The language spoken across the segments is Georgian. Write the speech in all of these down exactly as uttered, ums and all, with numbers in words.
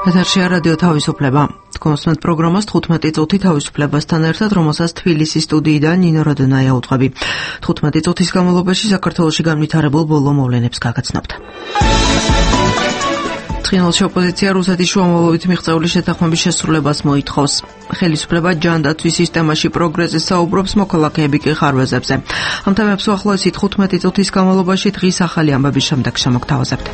ეთერშია რადიო თავისუფლება. კონსმეთ პროგრამას თხუთმეტი წუთი თავისუფლებასთან ერთად, რომელსაც თბილისის სტუდიიდან ნინო როდონაია უძღვები. თხუთმეტი წუთის განმავლობაში საქართველოში განვითარებულ ბოლო მოვლენებს გაგაცნობთ. ცხინვალში ოპოზიცია რუსეთის შუამავლობით მიღწეული შეთანხმების შესრულებას მოითხოვს. ხელისუფლება ჯანდაცვის სისტემაში პროგრესზე საუბრობს, მოქალაქეები კი ხარვეზებზე. ამ თემებს უახლოესი თხუთმეტი წუთის განმავლობაში დღის ახალი ამბების შემდეგ შემოგთავაზებთ.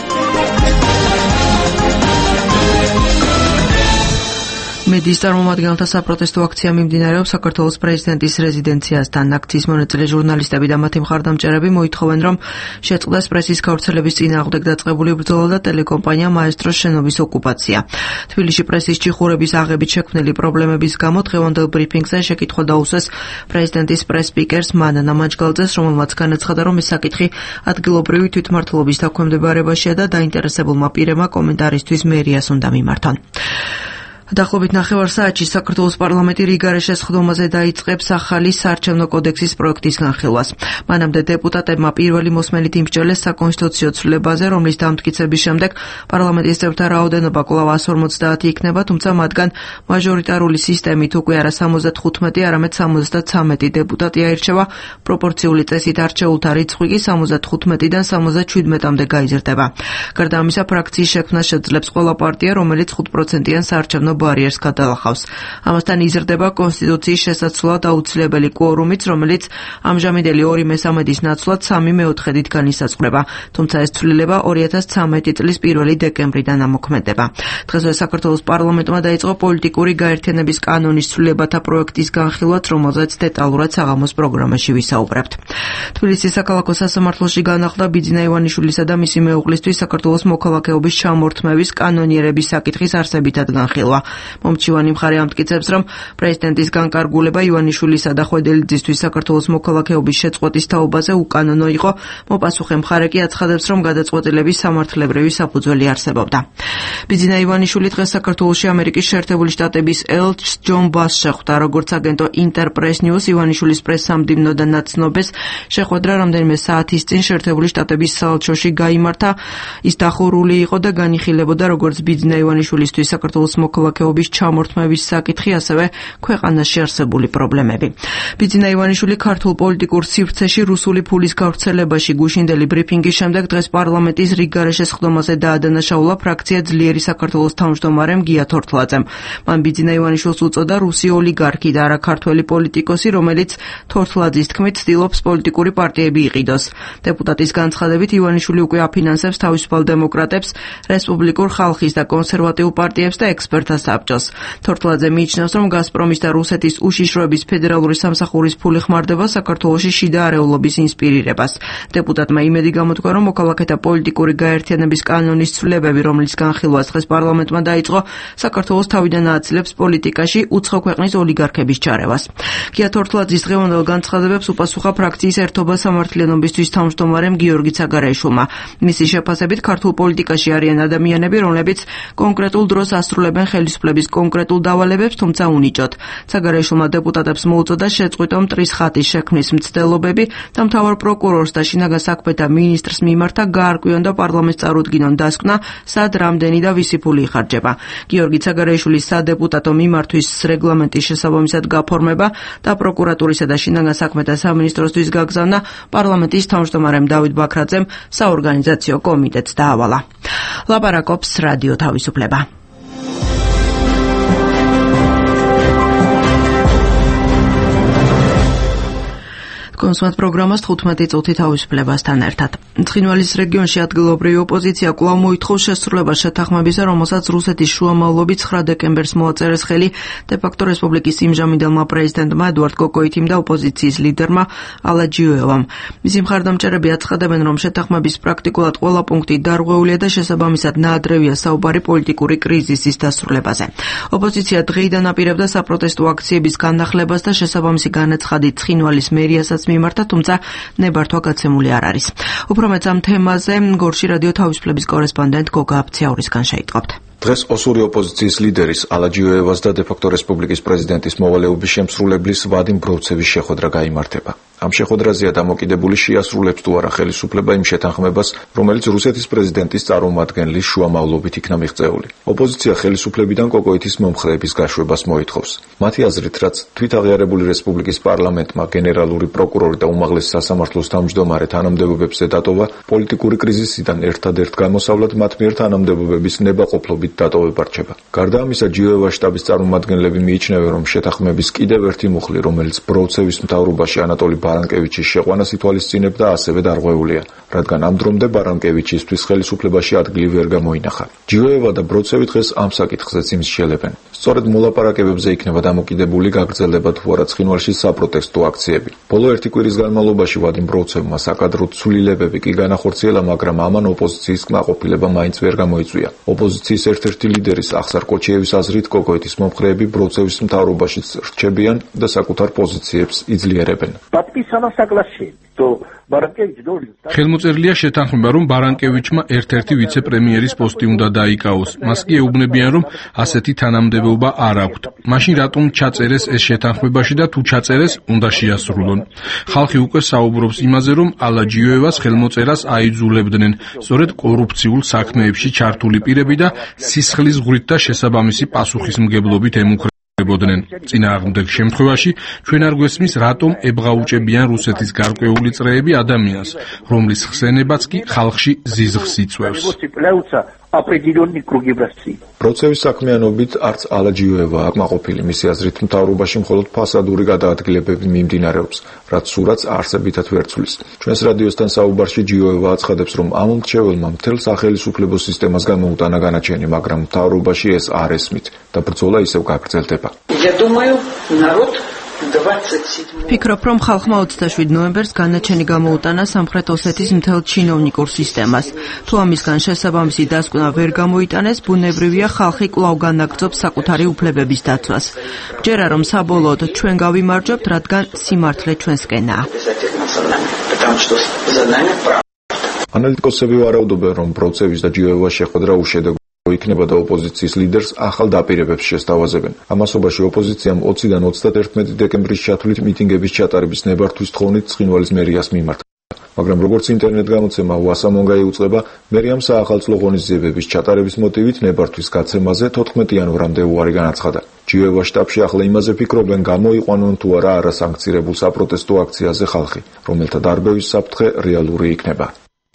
მედიის წარმომადგენელთა საპროტესტო აქცია მიმდინარეობს საქართველოს პრეზიდენტის რეზიდენციასთან. აქციის მონაწილე ჟურნალისტები და მათი მხარდამჭერები მოითხოვენ, რომ შეწყდეს პრესის გავრცელების წინააღმდეგ დაწყებული ბრძოლა და ტელეკომპანია მაესტროს შენობის ოკუპაცია. თბილისში პრესის ჩიხურების აღებით შექმნილი პრობლემების გამო დღევანდელ ბრიფინგზე შეკითხვა დაუსვეს პრეზიდენტის პრეს-სპიკერს მანანა მაჯგალძეს, რომელმაც განაცხადა, რომ ეს საკითხი ადგილობრივი თვითმმართველობის დაქვემდებარებაშია და დაინტერესებულმა პირებმა კომენტარისთვის მერიას უნდა მიმართონ. დაახლოებით ნახევარ საათში საქართველოს პარლამენტი რიგარეშე სხდომაზე დაიწყებს ახალი საარჩევნო კოდექსის პროექტის განხილვას. მანამდე დეპუტატებმა პირველი მოსმენით იმსჯელეს საკონსტიტუციო ცვლილებაზე, რომლის დამტკიცების შემდეგ პარლამენტის წევრთა რაოდენობა კვლავ εκατს ორმოცდაათი იქნება, თუმცა მათგან მაჟორიტარული სისტემით უკვე არა სამოცდათხუთმეტი, არამედ სამოცდაცამეტი დეპუტატი აირჩევა. პროპორციული წესით არჩეულთა რიცხვი კი სამოცდათხუთმეტიდან სამოცდაჩვიდმეტამდე გაიზრდება. გარდა ამისა, ფრაქციის შექმნა შეძლებს ყველა პარტია, რომელიც ხუთ პროცენტიან საარჩევნო ბარიერს გადალახავს. ამასთან იზრდება კონსტიტუციის შესაცვლად აუცილებელი კვორუმიც, რომელიც ამჟამინდელი ორი მესამედის ნაცვლად სამი მეოთხედით განისაზღვრება. თუმცა ეს ცვლილება ორი ათას ცამეტი წლის პირველი დეკემბრიდან ამოქმედება. დღესვე საქართველოს პარლამენტმა დაიწყო პოლიტიკური გაერთიანების კანონის ცვლილებათა პროექტის განხილვაც, რომელზეც დეტალურად საღამოს პროგრამაში ვისაუბრებთ. თბილისის საქალაქო სასამართლოში განახლდა ბიძინა ივანიშვილისა და მისი მეუღლისთვის საქართველოს მოქალაქეობის ჩამორთმევის კანონიერების საკითხის არსებითად განხილვა. მომჩივანი მხარე ამტკიცებს, რომ პრეზიდენტის განკარგულება ივანიშვილისა და ხვედელიძისთვის საქართველოს მოქალაქეობის შეწყვეტის თაობაზე უკანონო იყო. მოპასუხე მხარე კი აცხადებს, რომ გადაწყვეტილების სამართლებრივი საფუძველი არსებობდა. ბიძინა ივანიშვილი დღეს საქართველოში ამერიკის შეერთებული შტატების ელჩს ჯონ ბასს შეხვდა. როგორც აგენტო ინტერპრეს ნიუს ივანიშვილის პრესსამდიმნოდან ნაცნობეს, შეხვედრა რამდენიმე საათის წინ შეერთებული შტატების საელჩოში გაიმართა. ის დახურული იყო და განიხილებოდა როგორც ბიძინა ივანიშვილისთვის საქართველოს მოქალაქეობის ჩამორთმევის საკითხი, ასევე ქვეყანაში არსებული პრობლემები. ბიძინა ივანიშვილი ქართულ პოლიტიკურ სივრცეში რუსული ფულის გავრცელებაში გუშინდელი ბრიფინგის შემდეგ დღეს პარლამენტის რიგგარეშე სხდომაზე დაადანაშაულა ფრაქცია ძლიერი საქართველოს თავმჯდომარემ გია თორთლაძემ. მან ბიძინა ივანიშვილს უწოდა რუსი ოლიგარქი და არა ქართველი პოლიტიკოსი, რომელიც თორთლაძის თქმით ცდილობს პოლიტიკური პარტიები იყიდოს. დეპუტატის განცხადებით ივანიშვილი უკვე აფინანსებს თავისუფალ დემოკრატებს, რესპუბლიკურ ხალხის და კონსერვატიულ პარტიებს და ექსპერტთა საბჭოს. თორთლაძე მიიჩნევს, რომ გაზპრომის და რუსეთის უშიშროების ფედერალური სამსახურის ფული ხმარდება საქართველოში შიდა არეულობის ინსპირირებას. დეპუტატმა იმედი გამოთქვა, რომ მოქალაქეთა პოლიტიკური გაერთიანების კანონის ცვლილებები, რომლის განხილვას დღეს პარლამენტმა დაიწყო, საქართველოს თავიდან ააცილებს პოლიტიკაში უცხო ქვეყნის ოლიგარქების ჩარევას. გია თორთლაძის დღევანდელ განცხადებებს უპასუხა ფრაქციის ერთობა სამართლიანობისთვის თავმჯდომარემ გიორგი ცაგარეიშვილმა. მისი შეფასებით, ქართულ პოლიტიკაში არიან ადამიანები, რომლებიც კონკრეტულ დროს ასრულებენ ხელისუფლების კონკრეტულ დავალებებს, თუმცა უნიჭოდ. ცაგარეიშვილმა დეპუტატებს მოუწოდა შეწყვიტონ მტრის ხატის შექმნის მცდელობები და მთავარ პროკურორს და შინაგან საქმეთა მინისტრს მიმართა გაარკვიონ და პარლამენტს წარუდგინონ დასკვნა, სად, რამდენი და ვისი ფული იხარჯება. გიორგი ცაგარეიშვილის სადეპუტატო მიმართვის რეგლამენტის შესაბამისად გაფორმება და პროკურატურისა და შინაგან საქმეთა სამინისტროსთვის გაგზავნა პარლამენტის თავმჯდომარემ დავით ბაქრაძემ საორგანიზაციო კომიტეტს დაავალა. ლაპარაკობს რადიო თავისუფლება. კონსმეთ პროგრამას თხუთმეტი წუთი თავისუფლებასთან ერთად. ცხინვალის რეგიონში ადგილობრივი ოპოზიცია კვლავ მოითხოვს შესრულებას შეთანხმებისა, რომელსაც რუსეთის შუამავლობით ცხრა დეკემბერს მოაწერეს ხელი დე-ფაქტო რესპუბლიკის იმჟამინდელმა პრეზიდენტმა ედუარდ კოკოითიმ და ოპოზიციის ლიდერმა ალა ჯიუევამ. მისი მხარდამჭერები აცხადებენ, რომ შეთანხმების პრაქტიკულად ყველა პუნქტი დარღვეულია და შესაბამისად ნაადრევია საუბარი პოლიტიკური კრიზისის დასრულებაზე. ოპოზიცია დღეიდან აპირებდა საპროტესტო აქციების განახლებას და შესაბამისი განაცხადით ცხინვალის მერიასაც მიმართა, თუმცა ნებართვა გაცემული არ არის. უფრო მეც ამ თემაზე გორში რადიო თავისუფლების კორესპონდენტ გოგა აფციაურისგან შეიტყობთ. დღეს ოსური ოპოზიციის ლიდერის ალა ჯიუევას და დე-ფაქტო რესპუბლიკის პრეზიდენტის მოვალეობის შემსრულებლის ვადიმ ბროვცევის შეხვედრა გაიმართება. ამ შეხვედრაზეა დამოკიდებული შეასრულებს თუ არა ხელისუფლება იმ შეთანხმებას, რომელიც რუსეთის პრეზიდენტის წარმომადგენლის შუამავლობით იქნა მიღწეული. ოპოზიცია ხელისუფლებიდან კოკოითის მომხრეების გაშვებას მოითხოვს. მათი აზრით, რაც თვითაღიარებული რესპუბლიკის პარლამენტმა გენერალური პროკურორი და უმაღლესი სასამართლოს თავმჯდომარე თანამდებობებზე დატოვა, პოლიტიკური კრიზისიდან ერთადერთ გამოსავლად მათ მიერ თანამდებობების ნებაყოფლობით დატოვება რჩება. გარდა ამისა, ჯიოევას შტაბის წარმომადგენლები მიიჩნევენ, რომ შეთანხმების კიდევ ერთი მუხლი, რომელიც ბროცევის მთავრობაში ანატოლი ბარანკევიჩის შეყვანას ითვალისწინებდა, ასევე დარღვეულია, რადგან ამ დრომდე ბარანკევიჩისთვის ხელისუფლებაში ადგილი ვერ გამოინახა. ჯიოევა და ბროცევი დღეს ამ საკითხზეც იმსჯელებენ. სწორედ მოლაპარაკებებზე იქნება დამოკიდებული გაგრძელდება თუ არა ცხინვალში საპროტესტო აქციები. ბოლო ერთი კვირის განმავლობაში ვადიმ ბროცევმა საკადრო ცვლილებები კი განახორციელა, მაგრამ ამან ოპოზიციის კმაყოფილება მაინც ვერ გამოიწვია. ოპოზიციის ერთ-ერთი ლიდერის ახსარ კოჩიევის აზრით, კოკოითის მომხრეები ბროცევის მთავრობაშიც რჩებიან და საკუთარ პოზიციებს იძლიერებენ. ხელმოწერილია შეთანხმება, რომ ბარანკევიჩმა ერთ-ერთი ვიცე-პრემიერის პოსტი უნდა დაიკავოს. მას კი ეუბნებიან, რომ ასეთი თანამდებობა არ აქვთ. მაშინ რატომ ჩაწერეს ეს შეთანხმებაში და თუ ჩაწერეს, უნდა შეასრულონ. ხალხი უკვე საუბრობს იმაზე, რომ ალაჯიოევას ხელმოწერას აიძულებდნენ, სწორედ კორუფციულ საქმეებში ჩართული პირები და სისხლის ზღვრით და შესაბამისი პასუხისმგებლობით ემუქრებოდნენ. წინააღმდეგ შემთხვევაში ჩვენ არ გვესმის, რატომ ებღაუჭებიან რუსეთის გარკვეული წრეები ადამიანს, რომლის ხსენებაც კი ხალხში ზიზღს იწვევს. ბროცევის საქმიანობით არც ალაჯიოევაა კმაყოფილი. მისი აზრით, მთავრობაში მხოლოდ ფასადური გადაადგილებები მიმდინარეობს, რაც სურათს არსებითად ვერ ცვლის. ჩვენს რადიოსთან საუბარში ჯიოევა აცხადებს, რომ ამ მრჩეველმა მთელ სახელისუფლებო სისტემას გამოუტანა განაჩენი, მაგრამ მთავრობაში ეს არ ესმით და ბრძოლა ისევ გაგრძელდება. ფიქრობ, რომ ხალხმა ოცდაშვიდ ნოემბერს განაჩენი გამოუტანა სამხრეთ ოსეთის მთელ ჩინოვნიკურ სისტემას. თუ ამისგან შესაბამისი დასკვნა ვერ გამოიტანეს, ბუნებრივია ხალხი კვლავ განაგრძობს საკუთარი უფლებების დაცვას. მჯერა, რომ საბოლოოდ ჩვენ გავიმარჯვებთ, რადგან სიმართლე ჩვენსკენაა. ანალიტიკოსები ვარაუდობენ, რომ ბროცევის და ჯიოევას შეხვედრა უშედეგო იქნება და ოპოზიციის ლიდერს ახალ დაპირებებს შესთავაზებენ. ამასობაში ოპოზიციამ ოციდან ოცდაერთმეტი დეკემბრის ჩათვლით მიტინგების ჩატარების ნებართვის თხოვნით ცხინვალის მერიას მიმართ. მაგრამ როგორც ინტერნეტ გამოცემა უასამონგა იუწყება, მერიამ საახალწლო ღონისძიებების ჩატარების მოტივით ნებართვის გაცემაზე თოთხმეტი იანვრამდე უარი განაცხადა. ჯიოევას შტაბში ახლა იმაზე ფიქრობენ, გამოიყვანონ თუ არა არასანქცირებულ საპროტესტო აქციაზე ხალხი, რომელთა დარბევის საფრთხე რეალური იქნება.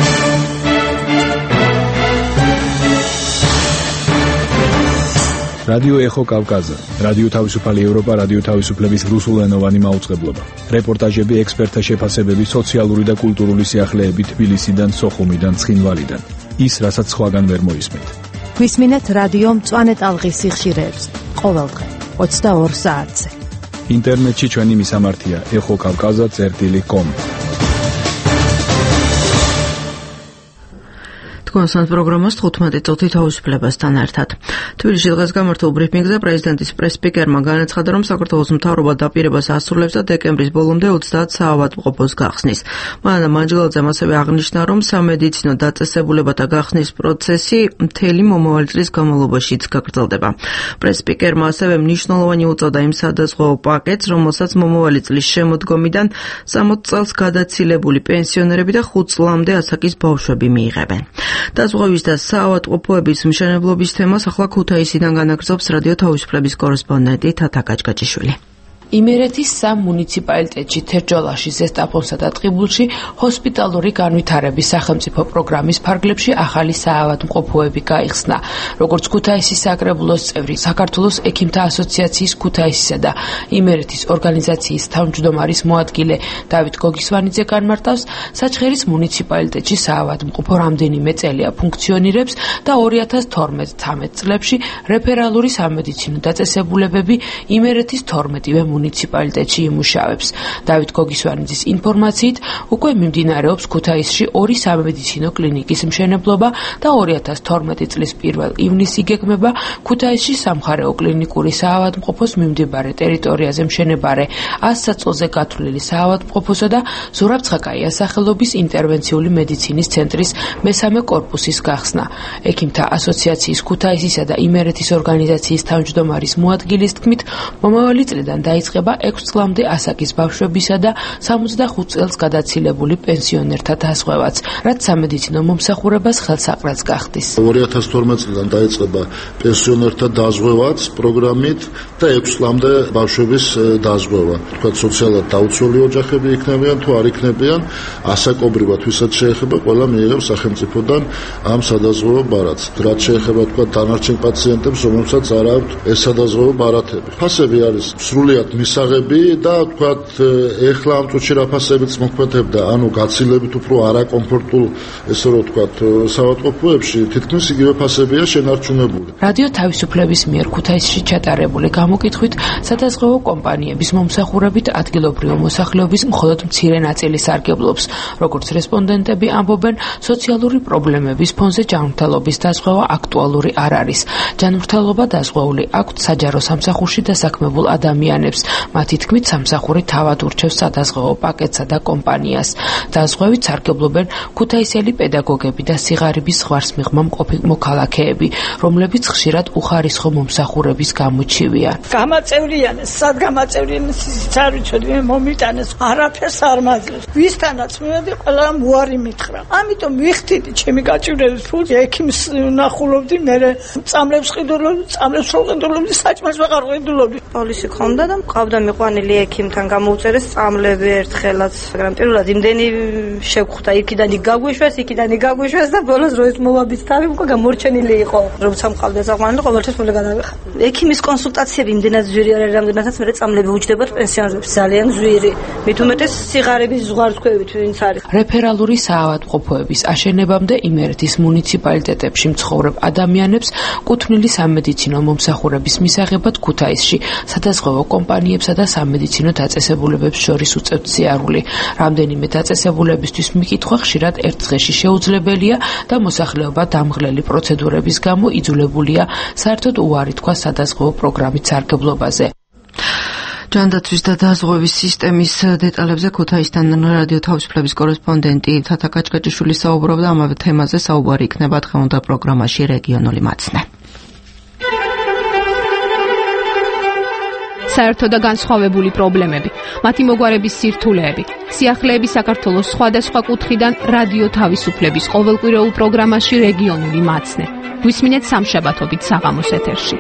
რადიო ეხო კავკაზა, რადიო თავისუფალი ევროპა, რადიო თავისუფლების რუსულენოვანი მაუწყებლობა. რეპორტაჟები, ექსპერტთა შეფასებები, სოციალური და კულტურული სიახლეები თბილისიდან, სოხუმიდან, ცხინვალიდან. ის, რასაც სხვაგან ვერ მოისმენთ. გვისმინეთ რადიო მწვანე ტალღის სიხშირეებს ყოველდღე ოცდაორ საათზე. ინტერნეტში ჩვენი მისამართია ეხო კავკაზა წერტილი კომ. თქვენს პროგრამას თხუთმეტი წუთი თავისუფლებასთან ერთად. თბილისში დღეს გამართულ ბრიფინგზე პრეზიდენტის პრეს-სპიკერმა განაცხადა, რომ საქართველოს მთავრობა დაპირებას ასრულებს და დეკემბრის ბოლომდე ოცდაათ საავადმყოფოს გახსნის. მანანა მანჯგალაძემ ასევე აღნიშნა, რომ სამედიცინო დაწესებულებათა გახსნის პროცესი მთელი მომავალი წლის განმავლობაშიც გაგრძელდება. პრეს-სპიკერმა ასევე მნიშვნელოვანი უწოდა იმ სადაზღვევო პაკეტს, რომელსაც მომავალი წლის შემოდგომიდან სამოც წელს გადაცილებული პენსიონერები და ხუთ წლამდე ასაკის ბავშვები მიიღებენ. დაზღვევის და საავადმყოფოების მშენებლობის თემას ახლა ქუთაისიდან განაგრძობს რადიო თავისუფლების კორესპონდენტი თათა გაჭგაჭიშვილი. იმერეთის სამ მუნიციპალიტეტში თერჯოლაში, ზესტაფონსა და ტყიბულში ჰოსპიტალური განვითარების სახელმწიფო პროგრამის ფარგლებში ახალი საავადმყოფოები გაიხსნა. როგორც ქუთაისის საკრებულოს წევრი, საქართველოს ექიმთა ასოციაციის ქუთაისისა და იმერეთის ორგანიზაციის თავმჯდომარის მოადგილე დავით გოგისვანიძე განმარტავს, საჩხერის მუნიციპალიტეტში საავადმყოფო რამდენიმე წელია ფუნქციონირებს და ორი ათას თორმეტ-ცხრამეტ წლებში რეფერალური სამედიცინო დაწესებულებები იმერეთის თორმეტივე მუნიციპალიტეტში იმუშავებს. დავით გოგისვანიძის ინფორმაციით, უკვე მიმდინარეობს ქუთაისში ორი სამედიცინო კლინიკის მშენებლობა და ორი ათას თორმეტი წლის პირველ ივნისში გეგმება ქუთაისში სამხარეო კლინიკური საავადმყოფოს მიმდებარე ტერიტორიაზე მშენებარე ას წელზე გათვლილი საავადმყოფოსა და ზურაბ ცხაკაიას სახელობის ინტერვენციული მედიცინის ცენტრის მესამე კორპუსის გახსნა. ექიმთა ასოციაციის ქუთაისისა და იმერეთის ორგანიზაციის თავმჯდომარის მოადგილის თქმით, მომავალი წლიდან დაიწყება დაიწყება ექვს წლამდე ასაკის ბავშვებისა და სამოცდახუთ წელს გადაცილებული პენსიონერთა დაზღვევაც, რაც სამედიცინო მომსახურებას ხელსაყრელს გახდის. ორი ათას თორმეტ წლიდან დაიწყება პენსიონერთა დაზღვევაც პროგრამით და ექვს წლამდე ბავშვების დაზღვევა. თქვა სოციალურად დაუცველი ოჯახები იქნებიან თუ არ იქნებიან, ასაკობრივად ვისაც შეეხება, ყველა მიიღებს სახელმწიფოდან ამ სადაზღვევო ბარათს. რაც შეეხება თქვა დანარჩენ პაციენტებს, რომელსაც არ აქვთ ეს სადაზღვევო ბარათები. ფასები არის სრულიად მისაღები და თქვა ეხლა ამ წუთში რა ფასებიც მოქმედებდა, ანუ გაცილებით უფრო არაკომფორტულ, ესე რომ თქვა, საავადმყოფოებში თითქმის იგივე ფასებია შენარჩუნებული. რადიო თავისუფლების მიერ ქუთაისში ჩატარებული გამოკითხვით სადაზღვევო კომპანიების მომსახურებით ადგილობრივი მოსახლეობის მხოლოდ მცირე ნაწილი სარგებლობს. როგორც რესპონდენტები ამბობენ, სოციალური პრობლემების ფონზე ჯანმრთელობის დაზღვევა აქტუალური არ არის. ჯანმრთელობა დაზღვეული აქვთ საჯარო სამსახურში დასაქმებულ ადამიანებს. მათი თქმით, სამსახური თავად ურჩევს სადაზღვევო პაკეტსა და კომპანიას. დაზღვევით სარგებლობენ ქუთაისელი პედაგოგები და სიღარიბის ზღვარს მიღმა მყოფი მოქალაქეები, რომლებიც ხშირად უხარისხო მომსახურების გამოჩივიან. გამაწევრიანეს, სად გამაწევრიანეს ისიც არ ვიცოდი, მე მომიტანეს, არაფერს არ მაძლევს. ვისთანაც მივედი, ყველამ უარი მითხრა. ამიტომ ვიხდიდი ჩემი გაჭირვების ფულს, ექიმს ნახულობდი, მე წამლებს ყიდულობდი, წამლებს რო ყიდულობდი, საჭმელს ვეღარ ყიდულობდი. პოლისი ხონდა და მყავდა მიყვანილი ექიმთან გამოუწერეს წამლები ერთხელაც, მაგრამ პირველად იმდენი შევხვდა, იქიდან იქ გაგვიშვეს, იქიდან იქ გაგვიშვეს და ბოლოს როის მოვაბიც თავი უკვე გამორჩენილი იყო. როცა მყავდა საყვანილი, ყოველთვის მული გადავიხარ. ექიმის კონსულტაციები იმდენად ზვირი არ არის, რამდენადაც მე წამლები უჯდებათ პენსიონერებს, ძალიან ზვირი. მით უმეტეს სიღარიბის ზღვარცქვევით ვინც არის. რეფერალური საავადმყოფოების აშენებამდე იმერეთის მუნიციპალიტეტებში მცხოვრებ ადამიანებს კუთვნილი სამედიცინო მომსახურების მისაღებად ქუთაისში სადაზღვევო კომპანიებსა და სამედიცინო დაწესებულებებს შორის უწევთ სიარული. რამდენიმე დაწესებულებისთვის მიკითხვა ხშირად ერთ დღეში შეუძლებელია და მოსახლეობა დამღლელი პროცედურების გამო იძულებულია საერთოდ უარი თქვა სადაზღვევო პროგრამით სარგებლობაზე. ჯანდაცვის და დაზღვევის სისტემის დეტალებზე ქუთაისთან რადიო თავისუფლების კორესპონდენტი თათა კაჭკაჭიშვილი საუბრობდა. ამავე თემაზე საუბარი იქნება დღევანდელ პროგრამაში რეგიონული მაცნე. საერთო და განსხვავებული პრობლემები, მათი მოგვარების სირთულეები, სიახლეები საქართველოს სხვადასხვა კუთხიდან რადიო თავისუფლების ყოველკვირეულ პროგრამაში რეგიონული მაცნე. გვისმინეთ სამშაბათობით საღამოს ეთერში.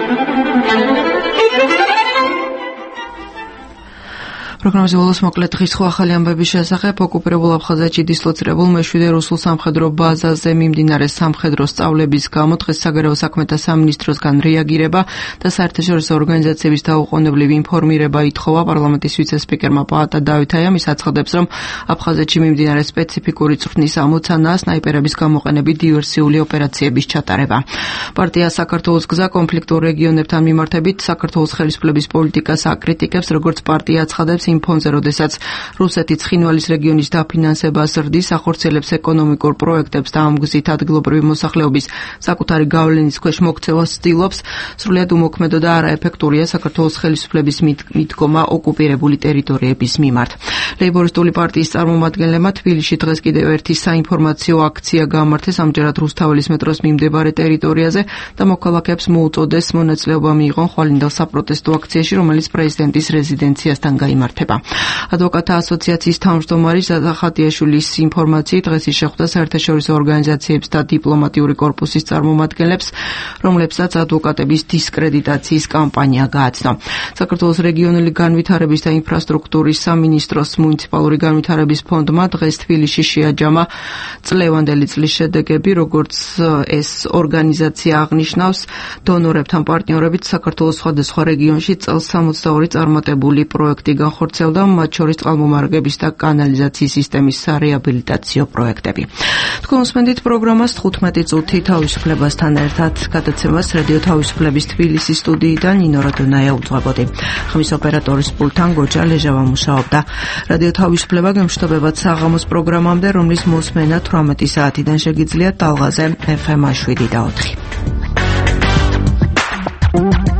პროგრამაზე ბოლოს მოკლედ დღის ხო ახალი ამბების შესახებ. ოკუპირებულ აფხაზეთში დისლოცირებულ მეშვიდე რუსულ სამხედრო ბაზაზე მიმდინარე სამხედრო სწავლების გამო დღეს საგარეო საქმეთა სამინისტროსგან რეაგირება და საერთაშორისო ორგანიზაციების დაუყოვნებლივ ინფორმირება ითხოვა პარლამენტის ვიცე-სპიკერმა პაატა დავითაიამ. ის აცხადებს, რომ აფხაზეთში მიმდინარე სპეციფიკური წვრთნის ამოცანაა სნაიპერების გამოყენებით დივერსიული ოპერაციების ჩატარება. პარტია საქართველოს გზა კონფლიქტურ რეგიონებთან მიმართებით საქართველოს ხელისუფლების პოლიტიკას აკრიტიკებს, როგორც პარტია აცხადებს იმ ფონზე, როდესაც რუსეთი ცხინვალის რეგიონის დაფინანსებას რდის, ახორციელებს ეკონომიკურ პროექტებს და ამ გზით ადგილობრივი მოსახლეობის საკუთარი გავლენის ქვეშ მოქცევას ცდილობს. სრულიად უმოქმედო და არაეფექტურია საქართველოს ხელისუფლების მიდგომა ოკუპირებული ტერიტორიების მიმართ. ლეიბორისტული პარტიის წარმომადგენლებმა თბილისში დღეს კიდევ ერთი საინფორმაციო აქცია გაამართეს, ამჯერად რუსთაველის მეტროს მიმდებარე ტერიტორიაზე და მოქალაქეებს მოუწოდეს მონაწილეობა მიიღონ ხვალინდელ საპროტესტო აქციაში, რომელიც პრეზიდენტის რეზიდენციასთან გაიმართება. ადვოკატთა ასოციაციის თავმჯდომარი ზადა ხატიაშვილის ინფორმაციით დღეს ის შეხვდა საერთაშორისო ორგანიზაციებს და დიპლომატიური კორპუსის წარმომადგენლებს, რომლებსაც ადვოკატების დისკრედიტაციის კამპანია გააცნო. საქართველოს რეგიონული განვითარების და ინფრასტრუქტურის სამინისტროს მუნიციპალური განვითარების ფონდმა დღეს თბილისში შეაჯამა წლევანდელი წლის შედეგები, როგორც ეს ორგანიზაცია აღნიშნავს, დონორებთან პარტნიორობით საქართველოს სხვადასხვა რეგიონში წელს სამოცდაორი წარმატებული პროექტი განხორციელდა, მათ შორის წყალმომარაგების და კანალიზაციის სისტემის სარეაბილიტაციო პროექტები. თქვენ უსმენთ პროგრამას თხუთმეტი წუთი თავისუფლებასთან ერთად. გადაცემას რადიო თავისუფლების თბილისის სტუდიიდან ნინო რადონაია უძღვებოდი. ხმის ოპერატორის პულტთან გოჯა ლეჟავა მუშაობდა. რადიო თავისუფლება გემშვიდობებად საღამოს პროგრამამდე, რომლის მოსმენა თვრამეტი საათიდან შეგიძლიათ ტალღაზე ეფ ემ შვიდი და ოთხი.